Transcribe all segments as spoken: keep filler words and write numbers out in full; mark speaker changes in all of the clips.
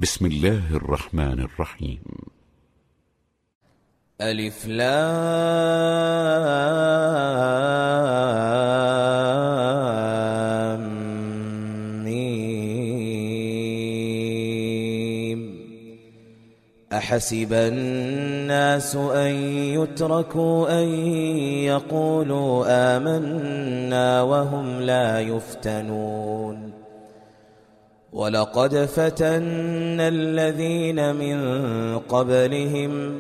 Speaker 1: بسم الله الرحمن الرحيم.
Speaker 2: ألف لام ميم. أحسب الناس أن يتركوا أن يقولوا آمنا وهم لا يفتنون. ولقد فتنا الذين من قبلهم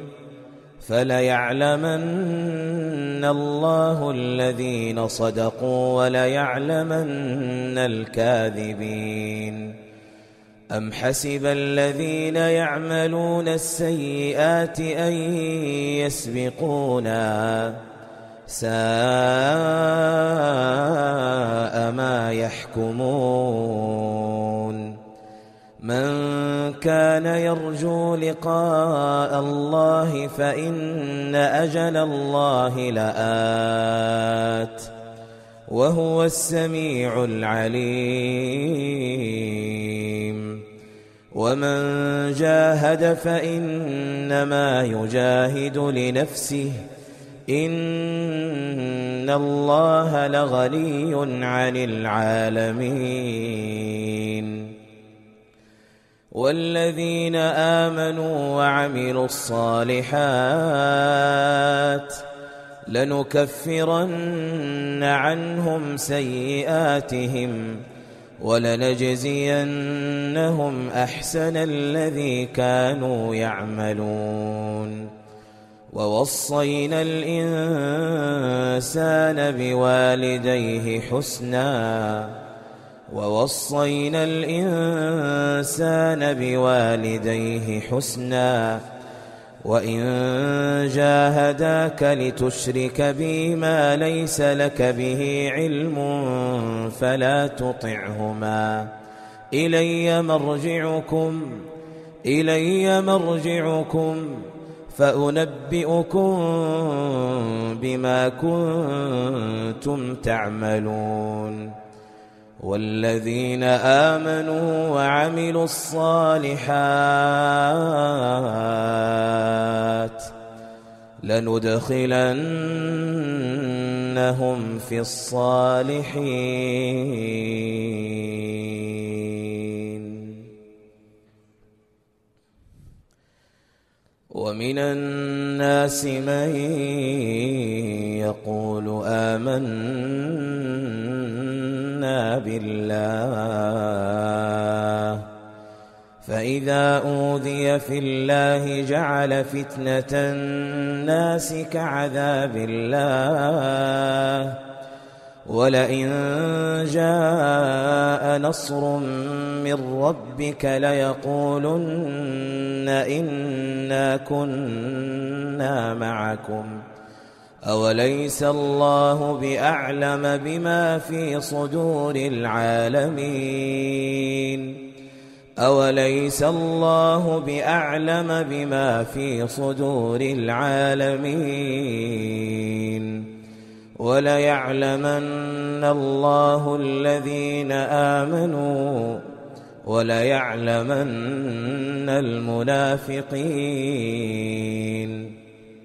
Speaker 2: فليعلمن الله الذين صدقوا وليعلمن الكاذبين. أم حسب الذين يعملون السيئات أن يسبقونا ساء ما يحكمون. من كان يرجو لقاء الله فإن أجل الله لآت وهو السميع العليم. ومن جاهد فإنما يجاهد لنفسه إن الله لغني عن العالمين. والذين آمنوا وعملوا الصالحات لنكفرن عنهم سيئاتهم ولنجزينهم أحسن الذي كانوا يعملون. ووصينا الإنسان بوالديه حسنا ووصينا الإنسان بوالديه حسنا وإن جاهداك لتشرك بي ما ليس لك به علم فلا تطعهما إلي مرجعكم إلي مرجعكم فأنبئكم بما كنتم تعملون. والذين آمنوا وعملوا الصالحات لندخلنهم في الصالحين. ومن الناس من يقول آمنا بالله فإذا أوذي في الله جعل فتنة الناس كعذاب الله ولئن جاء نصر من ربك ليقولن إنا كنا معكم أوليس الله بأعلم بما في صدور العالمين أوليس الله بأعلم بما في صدور العالمين وليعلمن الله الذين آمنوا وليعلمن المنافقين.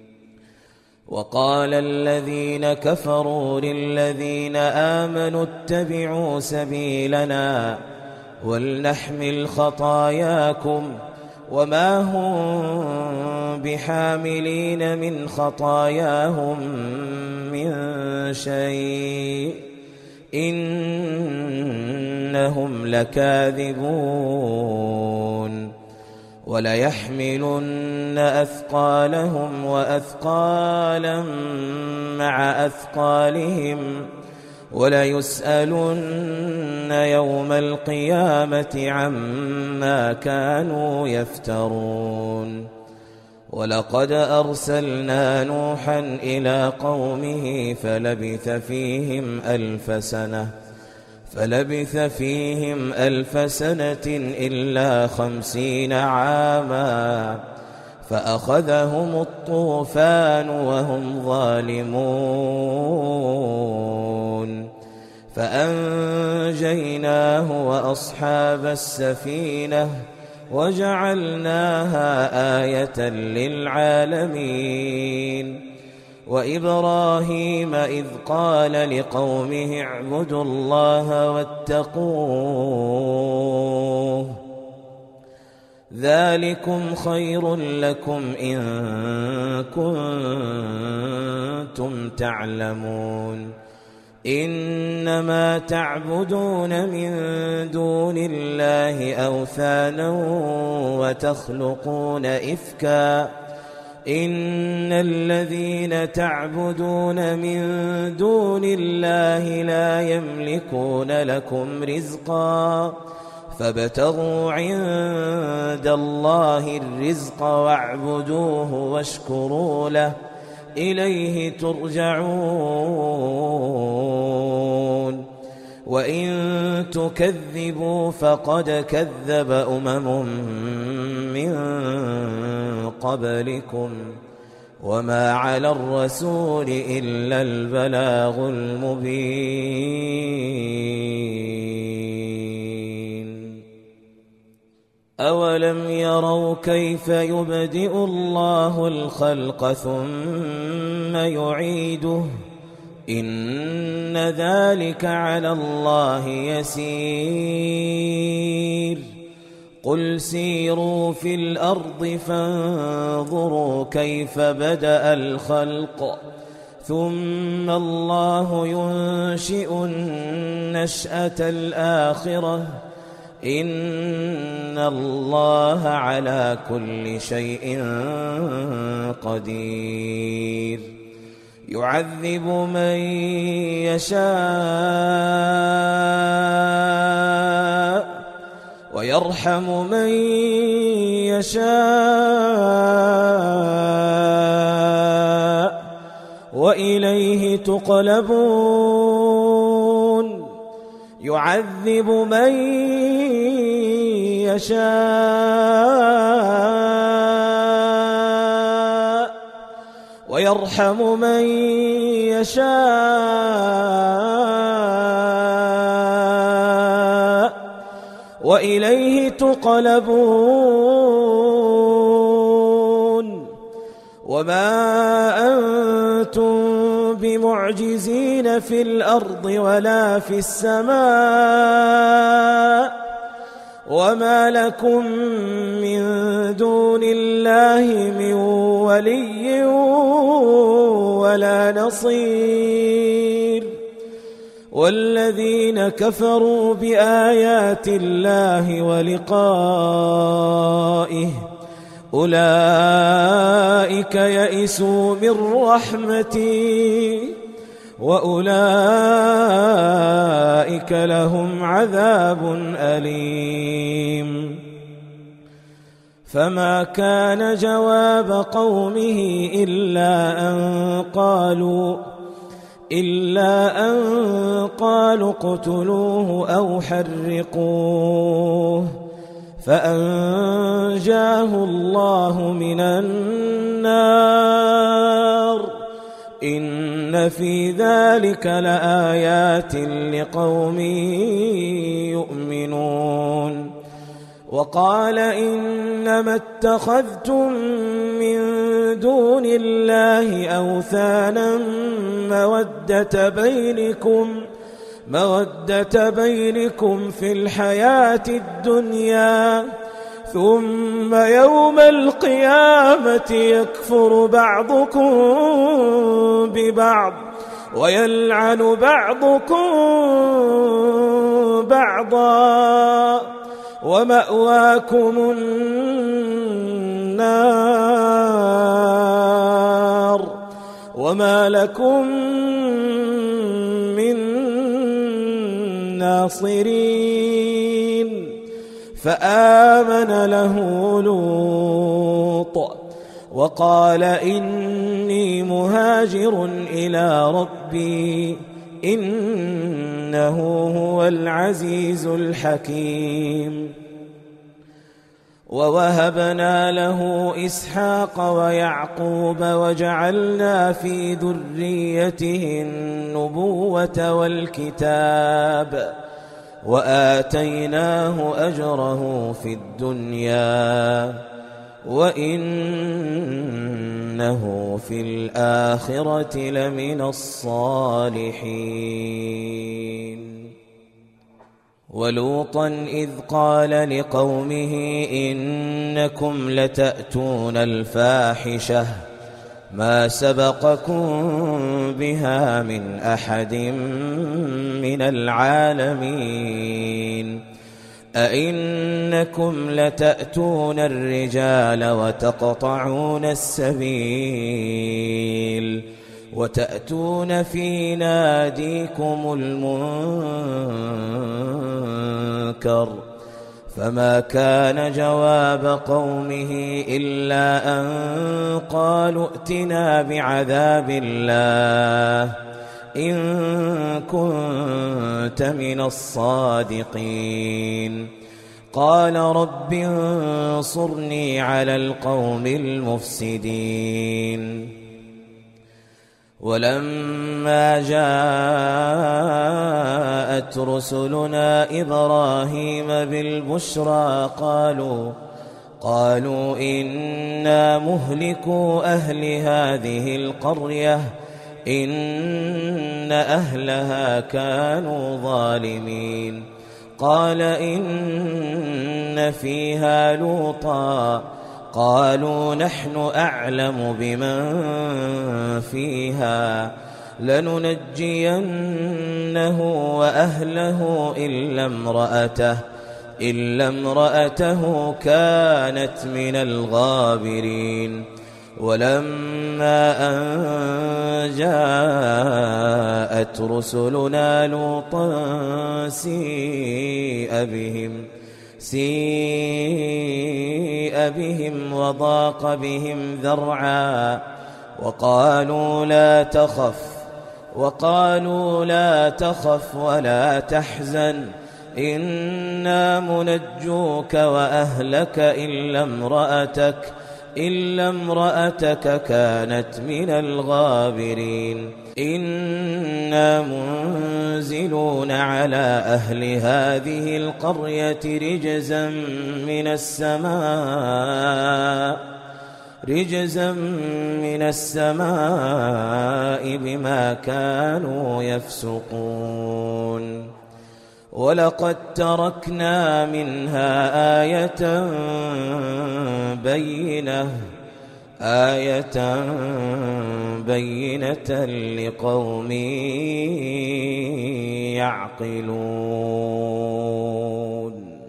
Speaker 2: وقال الذين كفروا للذين آمنوا اتبعوا سبيلنا ولنحمل خطاياكم وما هم بحاملين من خطاياهم من شيء إنهم لكاذبون. وليحملن أثقالهم وأثقالا مع أثقالهم وليسألن يوم القيامة عما كانوا يفترون. ولقد أرسلنا نوحا إلى قومه فلبث فيهم ألف سنة فلبث فيهم ألف سنة إلا خمسين عاما فأخذهم الطوفان وهم ظالمون فأنجيناه وأصحاب السفينة وجعلناها آية للعالمين وإبراهيم إذ قال لقومه اعبدوا الله واتقوه ذلكم خير لكم إن كنتم تعلمون إنما تعبدون من دون الله أوثانا وتخلقون إفكا إن الذين تعبدون من دون الله لا يملكون لكم رزقا فابتغوا عند الله الرزق واعبدوه واشكروا له إليه ترجعون وإن تكذبوا فقد كذب أمم من قبلكم وما على الرسول إلا البلاغ المبين أولم يروا كيف يبدئ الله الخلق ثم يعيده إن ذلك على الله يسير قل سيروا في الأرض فانظروا كيف بدأ الخلق ثم الله ينشئ النشأة الآخرة إن الله على كل شيء قدير يعذب من يشاء ويرحم من يشاء وإليه تقلبون يعذب من يشاء ويرحم من يشاء وإليه تقلبون وما أنتم بمعجزين في الأرض ولا في السماء وما لكم من دون الله من ولي ولا نصير والذين كفروا بآيات الله ولقائه أولئك يئسوا من رحمتي وأولئك لهم عذاب أليم فما كان جواب قومه إلا أن قالوا إلا أن قالوا اقتلوه أو حرقوه فأنجاه الله من النار إن في ذلك لآيات لقوم يؤمنون وقال إنما اتخذتم من دون الله أوثانا مودة بينكم مودة بينكم في الحياة الدنيا ثم يوم القيامة يكفر بعضكم ببعض ويلعن بعضكم بعضا ومأواكم النار وما لكم من ناصرين فآمن له لوط وقال إني مهاجر إلى ربي إنه هو العزيز الحكيم ووهبنا له إسحاق ويعقوب وجعلنا في ذريته النبوة والكتاب وآتيناه أجره في الدنيا وإنه في الآخرة لمن الصالحين. ولوطا إذ قال لقومه إنكم لتأتون الفاحشة ما سبقكم بها من أحد من العالمين أئنكم لتأتون الرجال وتقطعون السبيل وتأتون في ناديكم المنكر فما كان جواب قومه إلا أن قالوا ائتنا بعذاب الله إن كنت من الصادقين. قال رب انصرني على القوم المفسدين. ولما جاءت رسلنا إبراهيم بالبشرى قالوا قالوا إنا مهلكو أهل هذه القرية إن أهلها كانوا ظالمين. قال إن فيها لوطا قالوا نحن أعلم بمن فيها لننجينه وأهله إلا امرأته إلا امرأته كانت من الغابرين. ولما أن جاءت رسلنا لوطا سيء بهم سيء بهم وضاق بهم ذرعا وقالوا لا تخف وقالوا لا تخف ولا تحزن إنا منجوك وأهلك إلا امرأتك إلا امرأتك كانت من الغابرين. إنا منزلون على أهل هذه القرية رجزا من السماء رجزا من السماء بما كانوا يفسقون. ولقد تركنا منها آية بينة آية بينة لقوم يعقلون.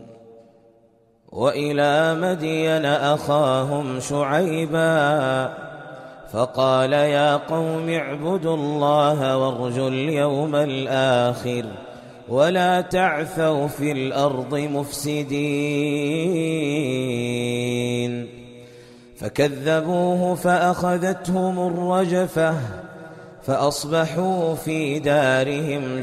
Speaker 2: وإلى مدين أخاهم شعيبا فقال يا قوم اعبدوا الله وارجوا اليوم الآخر ولا تعثوا في الأرض مفسدين. فكذبوه فأخذتهم الرجفة فأصبحوا في دارهم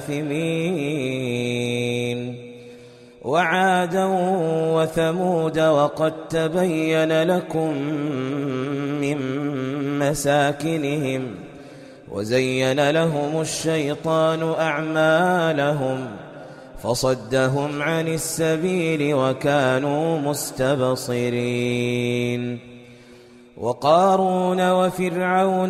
Speaker 2: جاثمين. وعادا وثمود وقد تبين لكم من مساكنهم وزين لهم الشيطان أعمالهم فصدهم عن السبيل وكانوا مستبصرين. وقارون وفرعون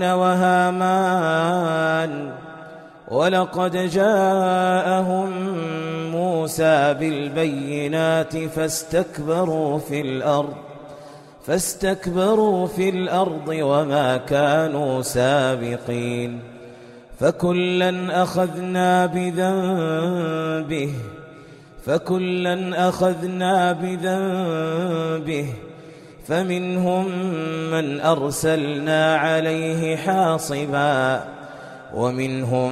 Speaker 2: وهامان ولقد جاءهم موسى بالبينات فاستكبروا في الأرض فاستكبروا في الأرض وما كانوا سابقين. فكلا أخذنا بذنبه فكلا أخذنا بذنبه فمنهم من أرسلنا عليه حاصبا ومنهم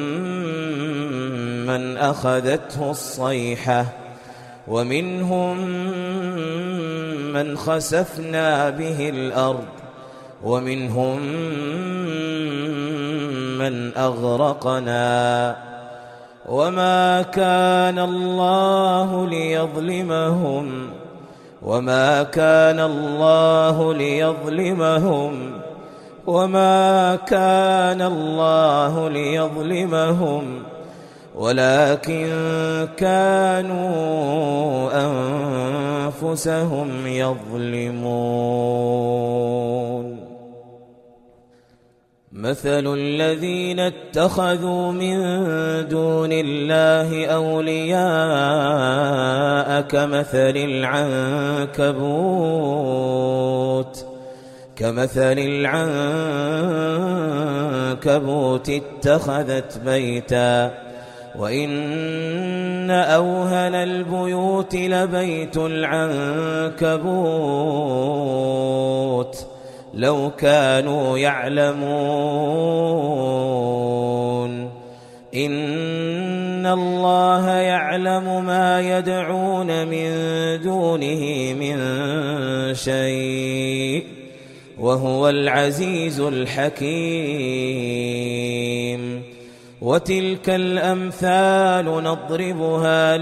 Speaker 2: من أخذته الصيحة ومنهم من خسفنا به الأرض ومنهم من أغرقنا. وما كان الله ليظلمهم وما كان الله ليظلمهم وما كان الله ليظلمهم ولكن كانوا أنفسهم يظلمون. مثل الذين اتخذوا من دون الله أولياء كمثل العنكبوت كمثل العنكبوت اتخذت بيتا وإن أوهن البيوت لبيت العنكبوت لو كانوا يعلمون. إن الله يعلم ما يدعون من دونه من شيء وهو العزيز الحكيم. وتلك الأمثال نضربها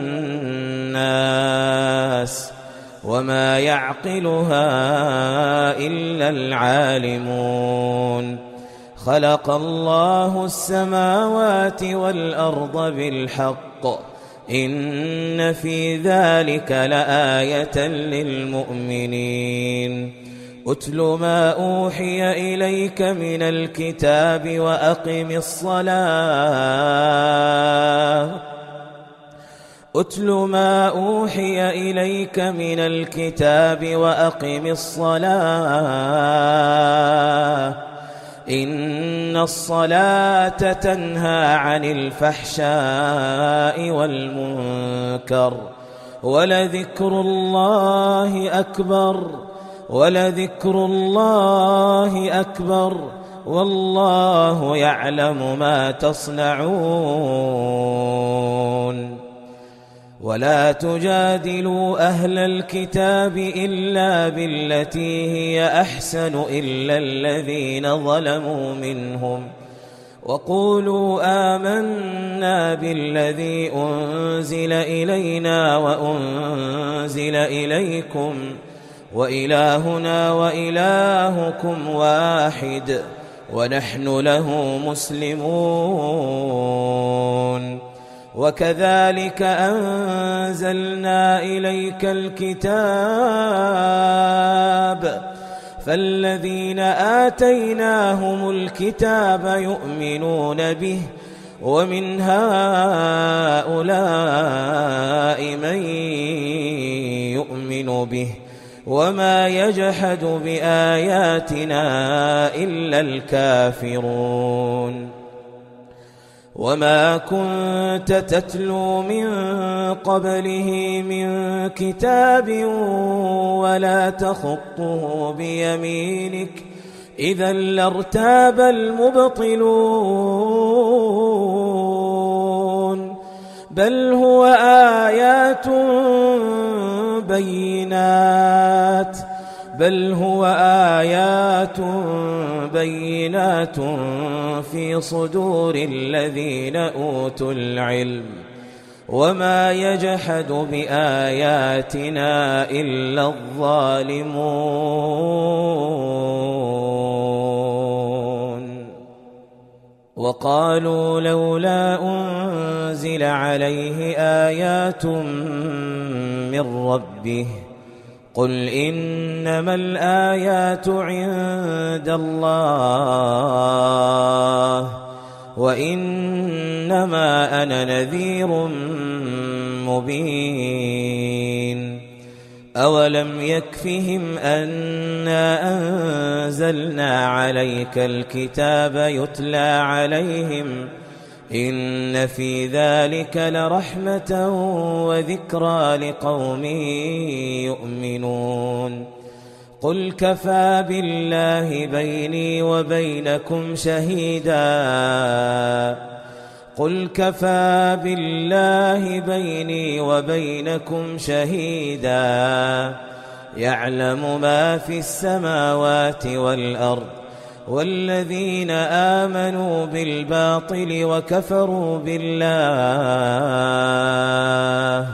Speaker 2: للناس وما يعقلها إلا العالمون. خلق الله السماوات والأرض بالحق إن في ذلك لآية للمؤمنين. أتل ما أوحي إليك من الكتاب وأقم الصلاة أتل ما أوحي إليك من الكتاب وأقم الصلاة إن الصلاة تنهى عن الفحشاء والمنكر ولذكر الله أكبر ولذكر الله أكبر والله يعلم ما تصنعون. ولا تجادلوا أهل الكتاب إلا بالتي هي أحسن إلا الذين ظلموا منهم وقولوا آمنا بالذي أنزل إلينا وأنزل إليكم وإلهنا وإلهكم واحد ونحن له مسلمون. وكذلك أنزلنا إليك الكتاب فالذين آتيناهم الكتاب يؤمنون به ومن هؤلاء من يؤمن به وما يجحد بآياتنا إلا الكافرون. وما كنت تتلو من قبله من كتاب ولا تخطه بيمينك إذا لارتاب المبطلون بل هو آيات بينات بل هو آيات بينات في صدور الذين أوتوا العلم وما يجحد بآياتنا إلا الظالمون. وقالوا لولا أنزل عليه آيات من ربه قل إنما الآيات عند الله وإنما أنا نذير مبين. أولم يكفهم أنا أنزلنا عليك الكتاب يتلى عليهم إن في ذلك لرحمة وذكرى لقوم يؤمنون. قل كفى بالله بيني وبينكم شهيدا قل كفى بالله بيني وبينكم شهيدا يعلم ما في السماوات والأرض والذين آمنوا بالباطل وكفروا بالله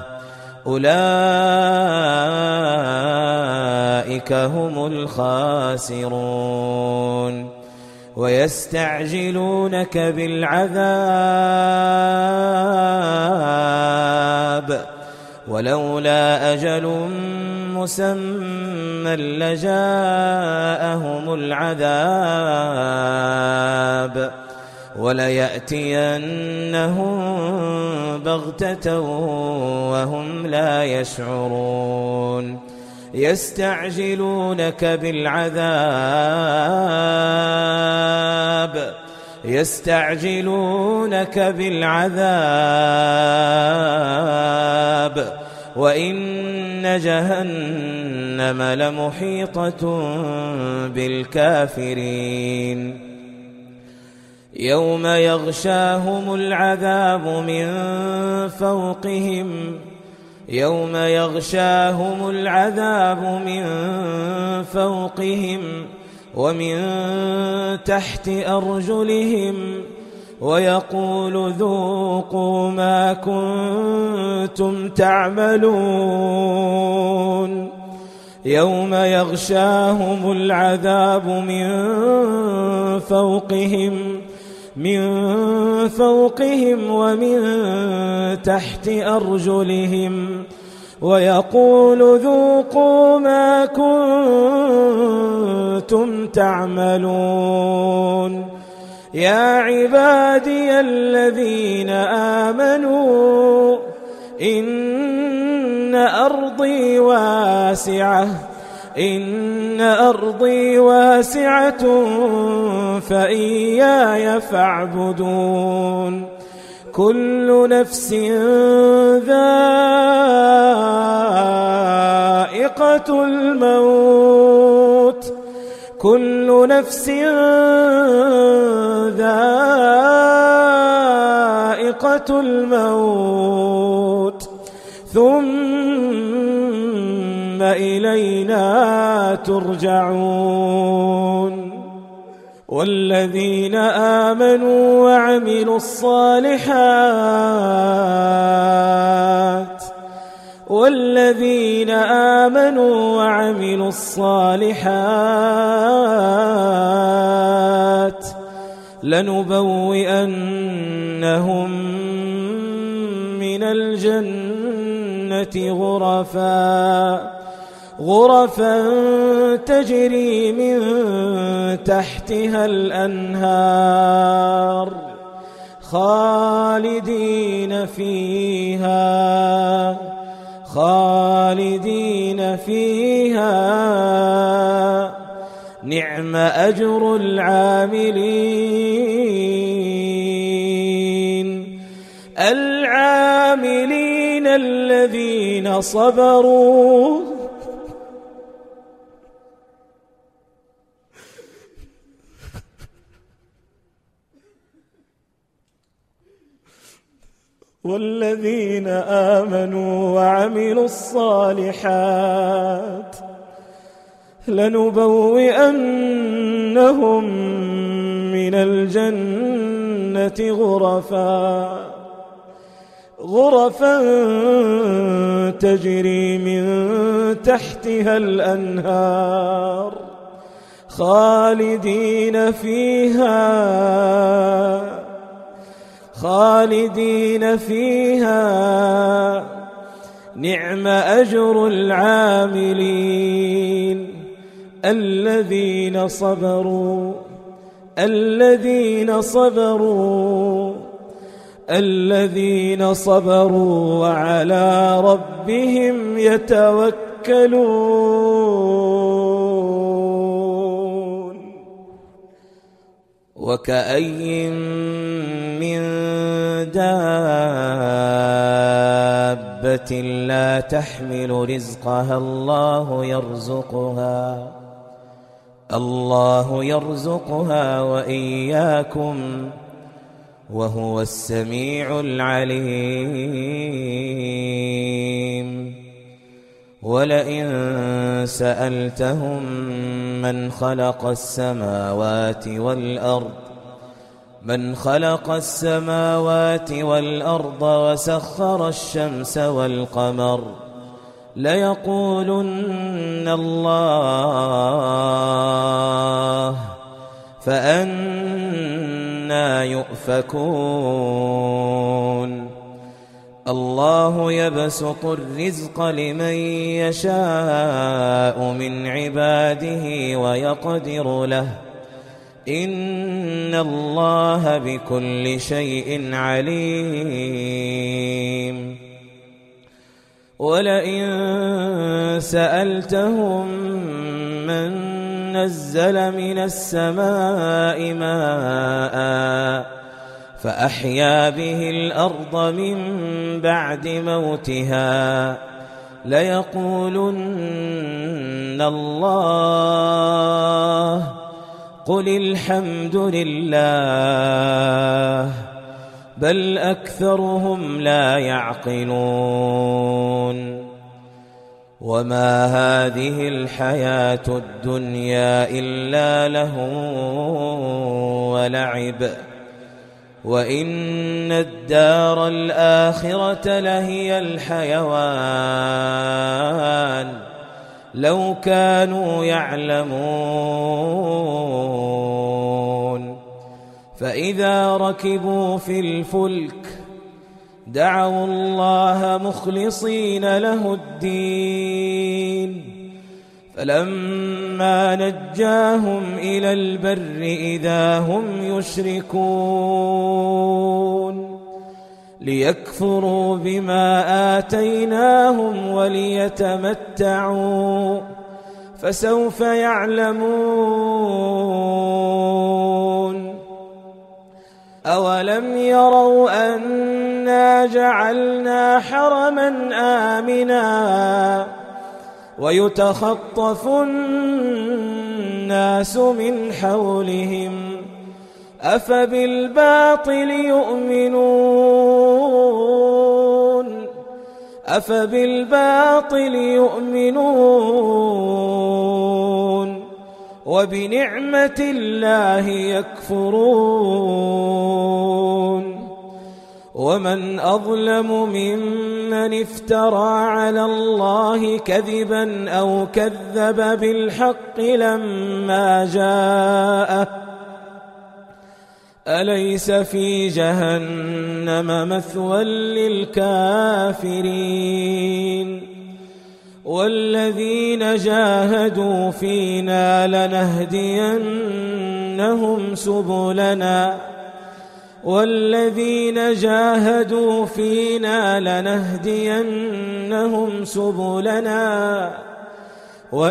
Speaker 2: أولئك هم الخاسرون. ويستعجلونك بالعذاب ولولا أجل مسمى لجاءهم العذاب وليأتينهم بغتة وهم لا يشعرون يستعجلونك بالعذاب يستعجلونك بالعذاب وإن جهنم لمحيطة بالكافرين يوم يغشاهم العذاب من فوقهم يوم يغشاهم العذاب من فوقهم ومن تحت أرجلهم ويقول ذوقوا ما كنتم تعملون يوم يغشاهم العذاب من فوقهم من فوقهم ومن تحت أرجلهم ويقول ذوقوا ما كنتم تعملون يا عبادي الذين آمنوا إن أرضي واسعة إن أرضي واسعة فإياي فاعبدون كل نفس ذائقة الموت كل نفس ذائقة الموت ثم إلينا ترجعون والذين آمنوا وعملوا الصالحات والذين آمنوا وعملوا الصالحات لنبوئنهم من الجنة غرفا غرفا تجري من تحتها الأنهار خالدين فيها خالدين فيها نعم أجر العاملين العاملين الذين صبروا والذين آمنوا وعملوا الصالحات لنبوئنهم من الجنة غرفا غرفا تجري من تحتها الأنهار خالدين فيها خالدين فيها نعم أجر العاملين الذين صبروا الذين صبروا الذين صبروا وعلى ربهم يتوكلون وكأي من دابة لا تحمل رزقها الله يرزقها الله يرزقها وإياكم وهو السميع العليم ولئن سألتهم من خلق السماوات والأرض من خلق السماوات والأرض وسخر الشمس والقمر ليقولن الله فأنى يؤفكون الله يبسط الرزق لمن يشاء من عباده ويقدر له إن الله بكل شيء عليم ولئن سألتهم من نزل من السماء ماء فأحيا به الأرض من بعد موتها ليقولن الله قل الحمد لله بل أكثرهم لا يعقلون وما هذه الحياة الدنيا إلا لهو ولعب وإن الدار الآخرة لهي الحيوان لو كانوا يعلمون فإذا ركبوا في الفلك دعوا الله مخلصين له الدين فلما نجاهم إلى البر إذا هم يشركون ليكفروا بما آتيناهم وليتمتعوا فسوف يعلمون أولم يروا أنا جعلنا حرما آمنا ويتخطف الناس من حولهم أفبالباطل يؤمنون أفبالباطل يؤمنون وبنعمة الله يكفرون ومن أظلم ممن افترى على الله كذبا أو كذب بالحق لما جاءه أليس في جهنم مثوى للكافرين والذين جاهدوا فينا لنهدينهم سبلنا والذين جاهدوا فينا لنهدينهم سبلنا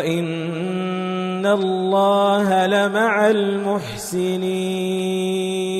Speaker 2: وإن الله لمع المحسنين